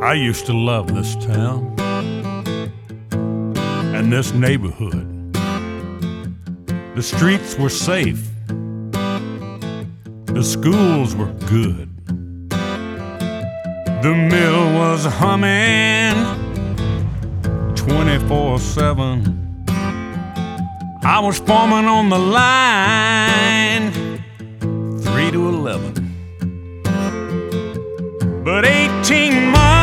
I used to love this town and this neighborhood. The streets were safe. The schools were good. The mill was humming 24/7. I was foreman on the line 3 to 11. But 18 months